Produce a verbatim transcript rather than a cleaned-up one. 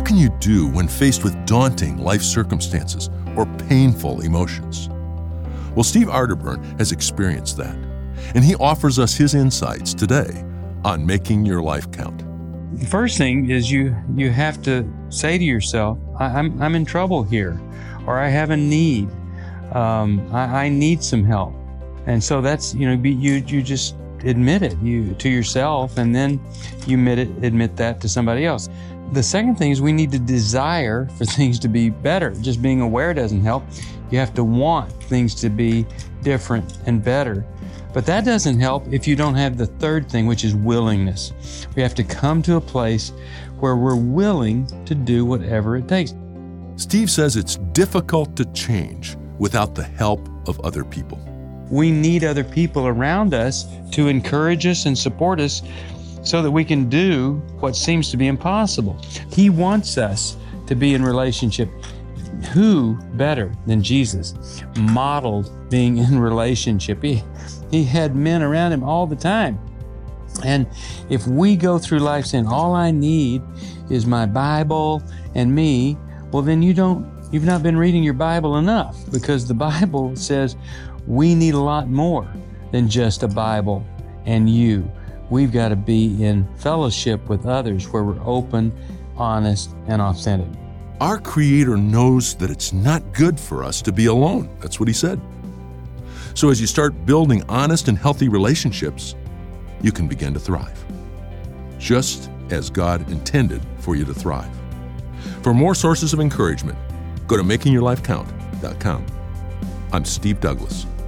can you do when faced with daunting life circumstances or painful emotions? Well, Steve Arterburn has experienced that, and he offers us his insights today on making your life count. The first thing is you you have to say to yourself, I, I'm I'm in trouble here, or I have a need. Um, I, I need some help, and so that's you know be, you you just admit it you to yourself, and then you admit it admit that to somebody else. The second thing is we need to desire for things to be better. Just being aware doesn't help. You have to want things to be different and better. But that doesn't help if you don't have the third thing, which is willingness. We have to come to a place where we're willing to do whatever it takes. Steve says it's difficult to change without the help of other people. We need other people around us to encourage us and support us so that we can do what seems to be impossible. He wants us to be in relationship. Who better than Jesus modeled being in relationship? He, he had men around him all the time. And if we go through life saying, all I need is my Bible and me, well, then you don't, you've not been reading your Bible enough, because the Bible says we need a lot more than just a Bible and you. We've got to be in fellowship with others where we're open, honest, and authentic. Our Creator knows that it's not good for us to be alone. That's what He said. So as you start building honest and healthy relationships, you can begin to thrive, just as God intended for you to thrive. For more sources of encouragement, go to making your life count dot com. I'm Steve Douglas.